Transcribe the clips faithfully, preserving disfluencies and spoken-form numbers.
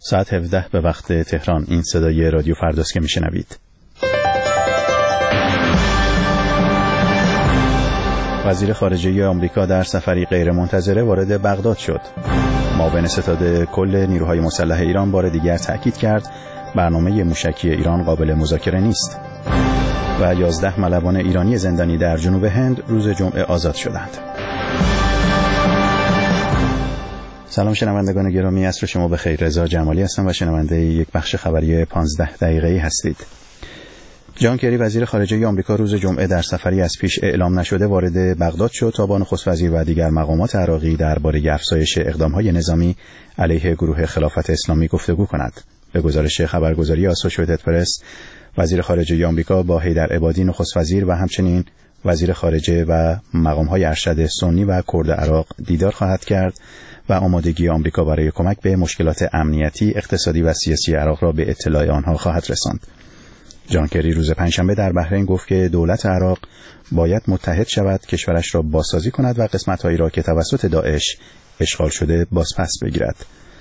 ساعت هفده به وقت تهران. این صدای رادیو فرداست که میشنوید. وزیر خارجه آمریکا در سفری غیرمنتظره وارد بغداد شد. معاون ستاد کل نیروهای مسلح ایران بار دیگر تأکید کرد برنامه موشکی ایران قابل مذاکره نیست. و یازده ملوان ایرانی زندانی در جنوب هند روز جمعه آزاد شدند. سلام شنوندگان گرامی، عصر شما بخیر. رضا جمالی هستم و شنونده یک بخش خبری پانزده دقیقه‌ای هستید. جان کری وزیر خارجه آمریکا روز جمعه در سفری از پیش اعلام نشده وارد بغداد شد تا با نخست وزیر و دیگر مقامات عراقی درباره افزایش اقدام‌های نظامی علیه گروه خلافت اسلامی گفتگو کند. به گزارش خبرگزاری آسوشییتد پرس، وزیر خارجه آمریکا با حیدر عبادی نخست وزیر و همچنین وزیر خارجه و مقام‌های ارشد سنی و کرد عراق دیدار خواهد کرد و آمادگی آمریکا برای کمک به مشکلات امنیتی، اقتصادی و سیاسی عراق را به اطلاع آنها خواهد رساند. جان کری روز پنجشنبه در بحرین گفت که دولت عراق باید متحد شود، کشورش را بازسازی کند و قسمت‌هایی را که توسط داعش اشغال شده بازپس بگیرد.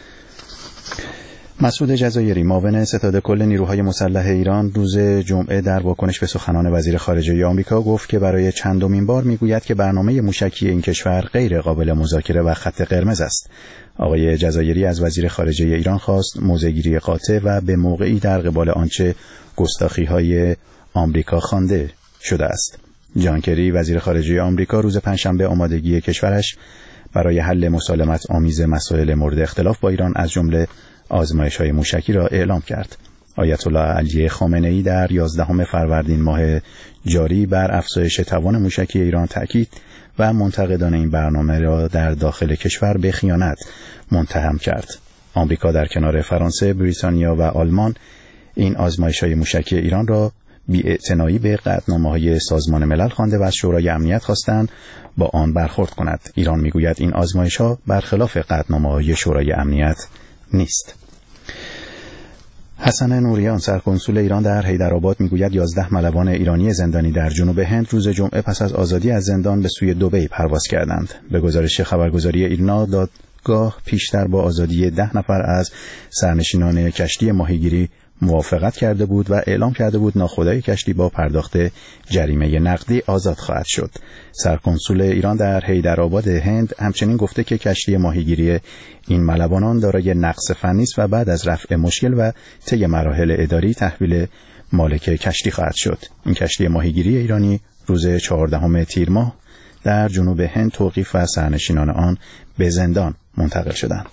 مسعود جزایری معاون ستاد کل نیروهای مسلح ایران روز جمعه در واکنش به سخنان وزیر خارجه آمریکا گفت که برای چندمین بار میگوید که برنامه موشکی این کشور غیر قابل مذاکره و خط قرمز است. آقای جزایری از وزیر خارجه ایران خواست موضع‌گیری قاطع و به موقعی در قبال آنچه گستاخی‌های آمریکا خوانده شده است. جان کری وزیر خارجه آمریکا روز پنجشنبه آمادگی کشورش برای حل مسالمت آمیز مسائل مورد اختلاف با ایران از جمله آزمایش‌های موشکی را اعلام کرد. آیت الله علی خامنه‌ای در یازدهم فروردین ماه جاری بر افزایش توان موشکی ایران تاکید و منتقدان این برنامه را در داخل کشور به خیانت متهم کرد. آمریکا در کنار فرانسه، بریتانیا و آلمان این آزمایش‌های موشکی ایران را بی‌اعتنایی به قطعنامه‌های سازمان ملل خوانده و از شورای امنیت خواستند با آن برخورد کند. ایران میگوید این آزمایش‌ها برخلاف قطعنامه‌های شورای امنیت نیست. حسن نوریان سرکنسول ایران در حیدرآباد میگوید یازده ملوان ایرانی زندانی در جنوب هند روز جمعه پس از آزادی از زندان به سوی دبی پرواز کردند. به گزارش خبرگزاری ایرنا، دادگاه پیشتر با آزادی ده نفر از سرنشینان کشتی ماهیگیری موافقت کرده بود و اعلام کرده بود ناخدای کشتی با پرداخت جریمه نقدی آزاد خواهد شد. سرکنسول ایران در حیدرآباد هند همچنین گفته که کشتی ماهیگیری این ملوانان دارای نقص فنی است و بعد از رفع مشکل و طی مراحل اداری تحویل مالک کشتی خواهد شد. این کشتی ماهیگیری ایرانی روز چهاردهم تیر ماه در جنوب هند توقیف و سرنشینان آن به زندان منتقل شدند.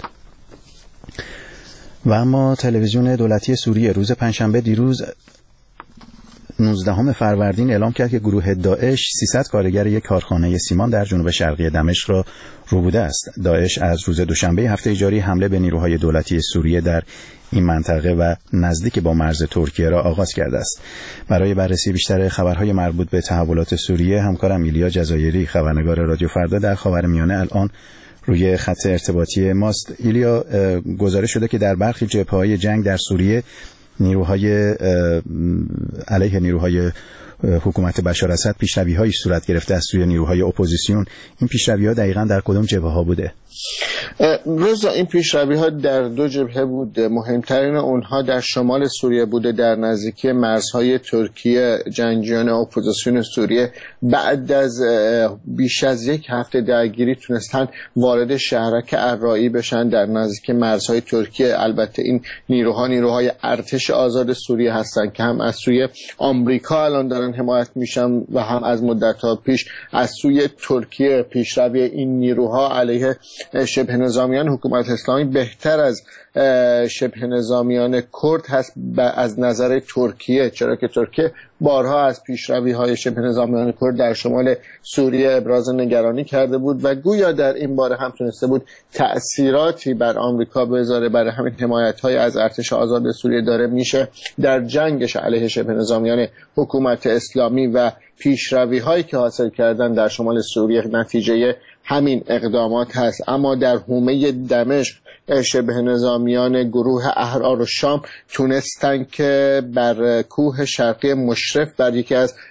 و اما تلویزیون دولتی سوریه روز پنجشنبه دیروز نوزدهم فروردین اعلام کرد که گروه داعش سیصد کارگر یک کارخانه سیمان در جنوب شرقی دمشق را ربوده است. داعش از روز دوشنبه هفته جاری حمله به نیروهای دولتی سوریه در این منطقه و نزدیک با مرز ترکیه را آغاز کرده است. برای بررسی بیشتر خبرهای مربوط به تحولات سوریه، همکارم ایلیا جزایری خبرنگار رادیو فردا در خاورمیانه الان روی خط ارتباطی ماست. ایلیا، گزارش شده که در برخی جبهه‌های جنگ در سوریه نیروهای علیه نیروهای حکومت بشار اسد پیشروی‌هایی صورت گرفته از سوی نیروهای اپوزیسیون. این پیشروی‌ها دقیقاً در کدام جبهه‌ها بوده؟ روزا این پیشروی‌ها در دو جبهه بوده. مهمترین اونها در شمال سوریه بوده، در نزدیکی مرزهای ترکیه. جنگجویان اپوزیسیون سوریه بعد از بیش از یک هفته درگیری تونستن وارد شهرک الرایی بشن در نزدیک مرزهای ترکیه. البته این نیروها نیروهای ارتش آزاد سوریه هستن که هم از سوی آمریکا الان دارن حمایت میشن و هم از مدت‌ها پیش از سوی ترکیه. پیشروی این نیروها علیه شبه نظامیان حکومت اسلامی بهتر از شبه نظامیان کرد هست از نظر ترکیه، چرا که ترکیه بارها از پیشروی‌های شبه نظامیان کرد در شمال سوریه ابراز نگرانی کرده بود و گویا در این باره هم تونسته بود تأثیراتی بر آمریکا بذاره. برای همین حمایت‌های از ارتش آزاد سوریه داره میشه در جنگش علیه شبه نظامیان حکومت اسلامی و پیشروی‌هایی که حاصل کردن در شمال سوریه نتیجه همین اقدامات هست. اما در حومه دمشق شبه نظامیان گروه احرار الشام تونستن که بر کوه شرقی مشرف بر یکی از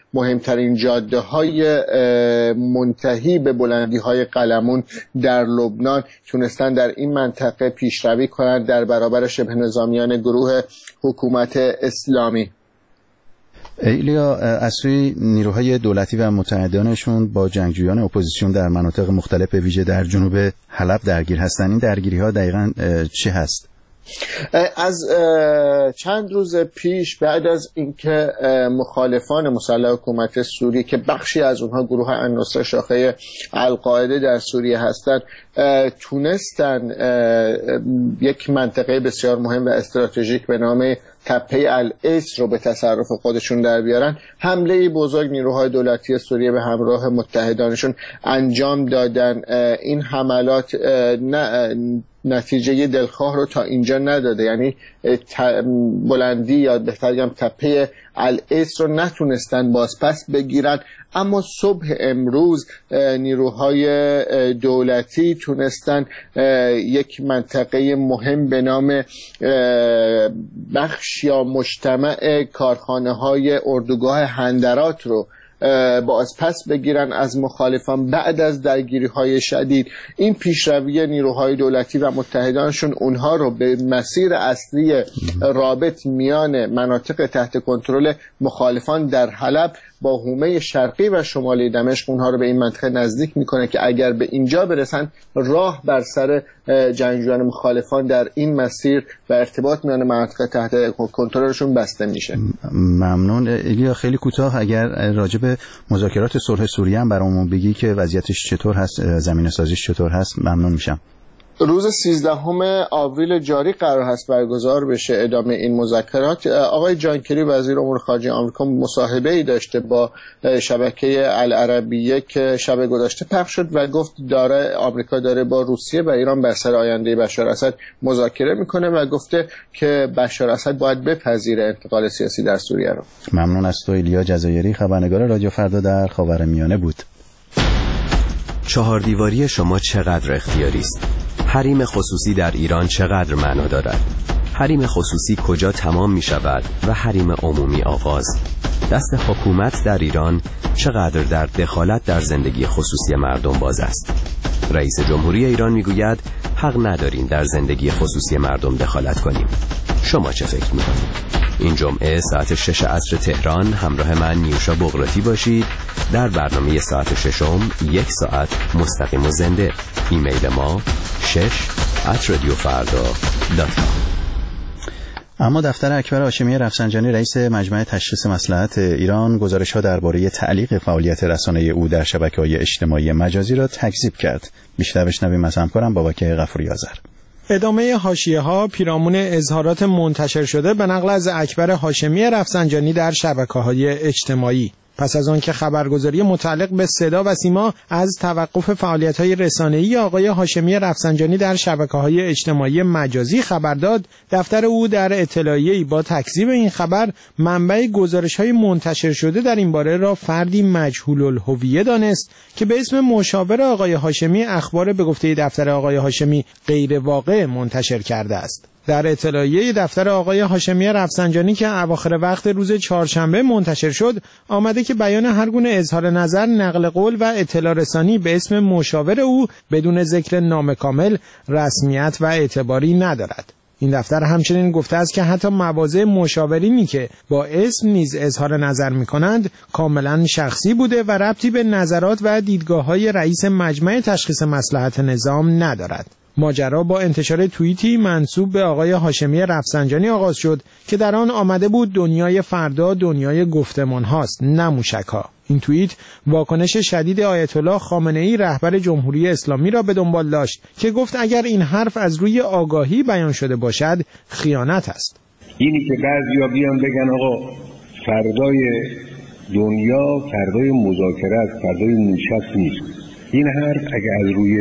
مهمترین جاده های منتهی به بلندی های قلمون در لبنان تونستن در این منطقه پیشروی کنند در برابر شبه نظامیان گروه حکومت اسلامی. ایلیا، از سوی نیروهای دولتی و متحدانشون با جنگجویان اپوزیسیون در مناطق مختلف به ویژه در جنوب حلب درگیر هستند. این درگیری ها دقیقاً چی هست؟ از چند روز پیش بعد از اینکه مخالفان مسلح حکومت سوریه که بخشی از اونها گروه النصره شاخه القاعده در سوریه هستند تونستن یک منطقه بسیار مهم و استراتژیک به نام تپه العیس رو به تصرف خودشون در بیارن، حمله بزرگ نیروهای دولتی سوریه به همراه متحدانشون انجام دادن. این حملات نه نتیجه دلخواه رو تا اینجا نداده، یعنی بلندی یا بهتر بگم تپه العیس رو نتونستن بازپس بگیرن، اما صبح امروز نیروهای دولتی تونستن یک منطقه مهم به نام بخش یا مجتمع کارخانه های اردوگاه هندرات رو بازپس بگیرن از مخالفان بعد از درگیری های شدید. این پیشروی نیروهای دولتی و متحدانشون اونها رو به مسیر اصلی رابط میان مناطق تحت کنترل مخالفان در حلب با حومه شرقی و شمالی دمشق اونها رو به این منطقه نزدیک میکنه که اگر به اینجا برسن راه بر سر جنگجویان مخالفان در این مسیر و ارتباط میان مناطق تحت کنترلشون بسته میشه. ممنون. ایلیا، خیلی کوتاه اگر راجع به مذاکرات صلح سوریه هم برامون بگی که وضعیتش چطور هست، زمینه سازیش چطور هست، ممنون میشم. روز سیزدهم آوریل جاری قرار هست برگزار بشه ادامه این مذاکرات. آقای جان کری وزیر امور خارجه آمریکا مصاحبه‌ای داشته با شبکه العربیه که شب گذشته پخش شد و گفت داره آمریکا داره با روسیه و ایران بر سر آینده بشار اسد مذاکره میکنه و گفته که بشار اسد باید بپذیره انتقال سیاسی در سوریه رو. ممنون از تو ایلیا جزایری، خبرنگار رادیو فردا در خاورمیانه بود. چهار دیواری شما چقدر اختیاری است؟ حریم خصوصی در ایران چقدر معنا دارد؟ حریم خصوصی کجا تمام می شود و حریم عمومی آغاز؟ دست حکومت در ایران چقدر در دخالت در زندگی خصوصی مردم باز است؟ رئیس جمهوری ایران می گوید حق نداریم در زندگی خصوصی مردم دخالت کنیم. شما چه فکر می کنید؟ این جمعه ساعت شش عصر تهران همراه من نیوشا بغراتی باشید در برنامه ساعت ششم یک ساعت مستقیم و زنده. ایمیل ما شش ات رادیو فردا دات کام. اما دفتر اکبر هاشمی رفسنجانی رئیس مجمع تشخیص مصلحت ایران گزارش‌ها درباره تعلیق فعالیت رسانه او در شبکه‌های اجتماعی مجازی را تکذیب کرد. بیشتر بشنویم از همکارم بابک غفوری آذر. ادامه حاشیه‌ها پیرامون اظهارات منتشر شده به نقل از اکبر هاشمی رفسنجانی در شبکه‌های اجتماعی. پس از آن که خبرگزاری متعلق به صدا و سیما از توقف فعالیت‌های رسانه‌ای آقای هاشمی رفسنجانی در شبکه‌های اجتماعی مجازی خبر داد، دفتر او در اطلاعیه‌ای با تکذیب این خبر منبع گزارش‌های منتشر شده در این باره را فردی مجهول الهویه دانست که به اسم مشاور آقای هاشمی اخبار به گفته دفتر آقای هاشمی غیر واقع منتشر کرده است. در اطلاعیه دفتر آقای هاشمی رفسنجانی که اواخر وقت روز چهارشنبه منتشر شد، آمده که بیان هر گونه اظهار نظر، نقل قول و اطلاع رسانی به اسم مشاور او بدون ذکر نام کامل رسمیت و اعتباری ندارد. این دفتر همچنین گفته است که حتی مواضع مشاورینی که با اسم نیز اظهار نظر می‌کنند کاملا شخصی بوده و ربطی به نظرات و دیدگاه‌های رئیس مجمع تشخیص مصلحت نظام ندارد. ماجرا با انتشار توییتی منسوب به آقای هاشمی رفسنجانی آغاز شد که در آن آمده بود دنیای فردا دنیای گفتمان هاست، نه موشک ها. این توییت واکنش شدید آیت الله خامنه‌ای رهبر جمهوری اسلامی را به دنبال داشت که گفت اگر این حرف از روی آگاهی بیان شده باشد خیانت است. اینی که بعضیا بیان بگن آقا فردای دنیا فردای مذاکره است، فردای موشک نیست، این حرف اگر از روی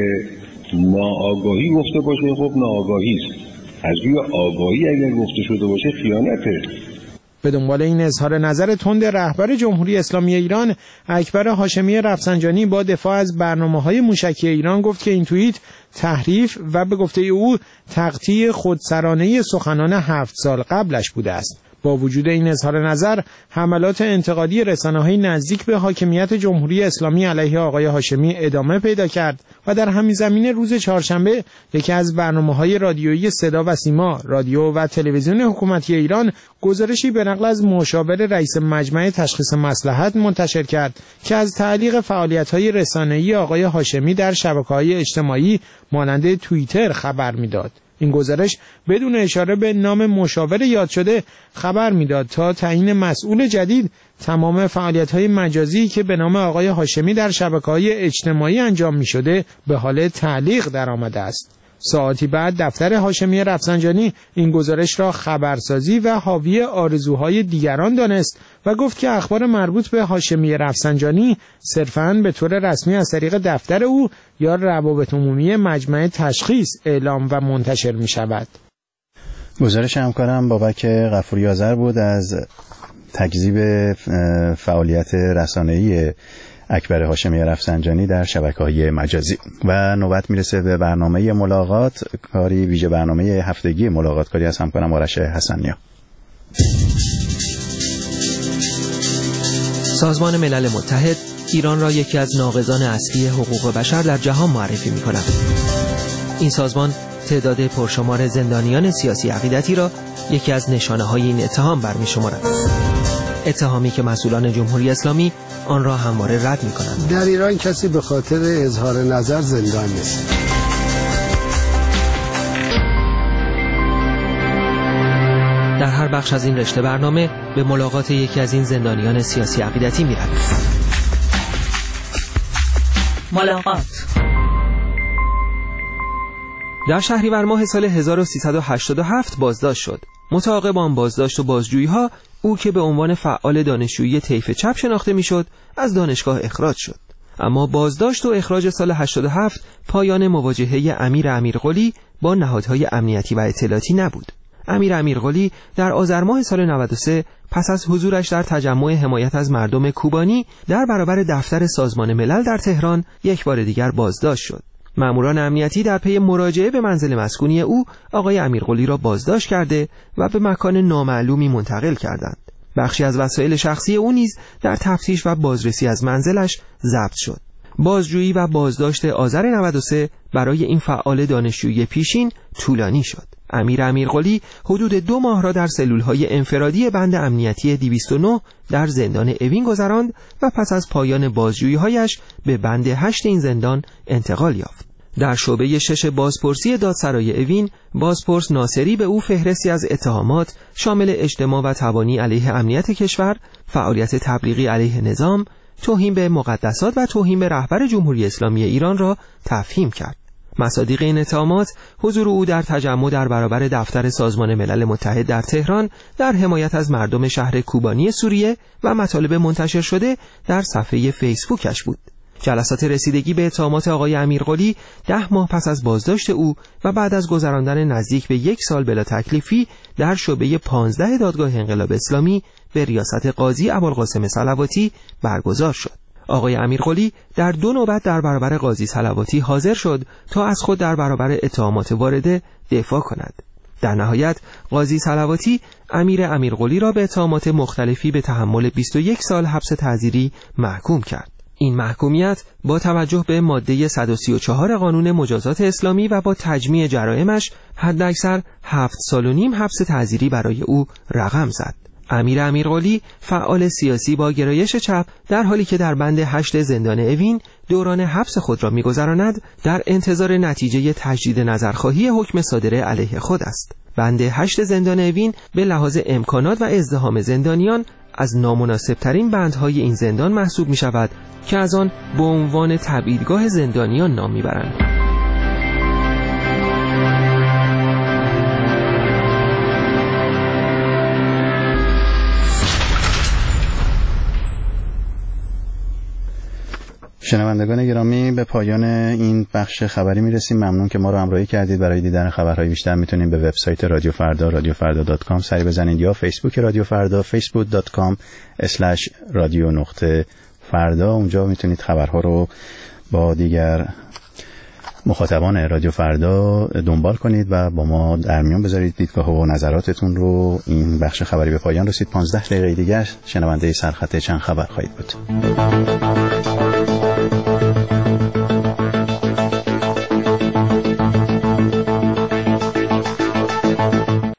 ناآگاهی گفته باشه خب ناآگاهی است، از روی آگاهی اگر گفته شده باشه خیانته. به دنبال این اظهار نظر تند رهبر جمهوری اسلامی ایران، اکبر هاشمی رفسنجانی با دفاع از برنامه‌های موشکی ایران گفت که این توییت تحریف و به گفته او تقطیع خودسرانه سخنان هفت سال قبلش بوده است. با وجود این اظهار نظر، حملات انتقادی رسانه‌های نزدیک به حاکمیت جمهوری اسلامی علیه آقای هاشمی ادامه پیدا کرد و در همین زمینه روز چهارشنبه یکی از برنامه‌های رادیویی صدا و سیما، رادیو و تلویزیون حکومتی ایران گزارشی به نقل از مشاور رئیس مجمع تشخیص مصلحت منتشر کرد که از تعلیق فعالیت‌های رسانه‌ای آقای هاشمی در شبکه‌های اجتماعی مانند توییتر خبر می‌داد. این گزارش بدون اشاره به نام مشاور یاد شده خبر میداد تا تعیین مسئول جدید تمام فعالیت‌های مجازی که به نام آقای هاشمی در شبکه‌های اجتماعی انجام می‌شده به حال تعلیق درآمده است. ساعتی بعد دفتر هاشمی رفسنجانی این گزارش را خبرسازی و حاوی آرزوهای دیگران دانست و گفت که اخبار مربوط به هاشمی رفسنجانی صرفاً به طور رسمی از طریق دفتر او یا روابط عمومی مجمع تشخیص اعلام و منتشر می شود. گزارش همکارم بابک غفوری آذر بود از تکذیب فعالیت رسانه‌ای اکبر هاشمی رفسنجانی در شبکه‌های مجازی. و نوبت میرسه به برنامه ملاقات، کاری ویژه برنامه هفتگی ملاقات کاری از همکارم آرش حسنیا. سازمان ملل متحد ایران را یکی از ناقضان اصلی حقوق بشر در جهان معرفی می‌کند. این سازمان تعداد پرشمار زندانیان سیاسی عقیدتی را یکی از نشانه‌های این اتهام برمی‌شمارد. اتهامی که مسئولان جمهوری اسلامی آن را همواره رد می‌کنند. در ایران کسی به خاطر اظهار نظر زندان نیست. در هر بخش از این رشته برنامه به ملاقات یکی از این زندانیان سیاسی عقیدتی می‌رویم. ملاقات. در شهریور ماه سال هزار و سیصد و هشتاد و هفت بازداشت شد. متعاقب آن بازداشت و بازجویی‌ها او که به عنوان فعال دانشجویی طیف چپ شناخته میشد از دانشگاه اخراج شد. اما بازداشت و اخراج سال هشتاد و هفت پایان مواجهه امیر امیرقلی با نهادهای امنیتی و اطلاعاتی نبود. امیر امیرقلی در آذر ماه سال نود و سه پس از حضورش در تجمع حمایت از مردم کوبانی در برابر دفتر سازمان ملل در تهران یک بار دیگر بازداشت شد. ماموران امنیتی در پی مراجعه به منزل مسکونی او آقای امیرقلی را بازداشت کرده و به مکان نامعلومی منتقل کردند. بخشی از وسایل شخصی او نیز در تفتیش و بازرسی از منزلش ضبط شد. بازجویی و بازداشت آذر نود و سه برای این فعال دانشجویی پیشین طولانی شد. امیر امیرقلی حدود دو ماه را در سلول‌های انفرادی بند امنیتی دویست و نه در زندان اوین گذراند و پس از پایان بازجویی‌هایش به بند هشت این زندان انتقال یافت. در شعبه شش بازپرسی دادسرای اوین، بازپرس ناصری به او فهرستی از اتهامات شامل اجتماع و تبانی علیه امنیت کشور، فعالیت تبلیغی علیه نظام، توهین به مقدسات و توهین به رهبر جمهوری اسلامی ایران را تفهیم کرد. مصادیق این اتهامات حضور او در تجمع در برابر دفتر سازمان ملل متحد در تهران در حمایت از مردم شهر کوبانی سوریه و مطالب منتشر شده در صفحه فیسبوکش بود. جلسات رسیدگی به اتهامات آقای امیرقلی ده ماه پس از بازداشت او و بعد از گذراندن نزدیک به یک سال بلا تکلیفی در شعبه پانزده دادگاه انقلاب اسلامی به ریاست قاضی ابوالقاسم صلواتی برگزار شد. آقای امیرقلی در دو نوبت در برابر قاضی صلواتی حاضر شد تا از خود در برابر اتهامات وارده دفاع کند. در نهایت قاضی صلواتی امیر امیرقلی را به اتهامات مختلفی به تحمل بیست و یک سال حبس تعزیری محکوم کرد. این محکومیت با توجه به ماده صد و سی و چهار قانون مجازات اسلامی و با تجمیع جرائمش حداکثر هفت سال و نیم حبس تعزیری برای او رقم زد. امیر امیرقلی فعال سیاسی با گرایش چپ در حالی که در بند هشت زندان اوین دوران حبس خود را می‌گذراند در انتظار نتیجه تجدید نظرخواهی حکم صادره علیه خود است. بند هشت زندان اوین به لحاظ امکانات و ازدحام زندانیان از نامناسبترین بندهای این زندان محسوب می شود که از آن به عنوان تبعیدگاه زندانیان نام می برند. شنوندگان گرامی، به پایان این بخش خبری میرسیم. ممنون که ما رو همراهی کردید. برای دیدن خبرهای بیشتر میتونید به وبسایت رادیو فردا رادیو فردا دات کام سری بزنید یا فیسبوک رادیو فردا فیسبوک دات کام اسلش رادیو نقطه فردا. اونجا میتونید خبرها رو با دیگر مخاطبان رادیو فردا دنبال کنید و با ما در میان بذارید دیدگاه و نظراتتون رو. این بخش خبری به پایان رسید. پانزده دقیقه دیگه شنونده سرخط چند خبر خواهید بود.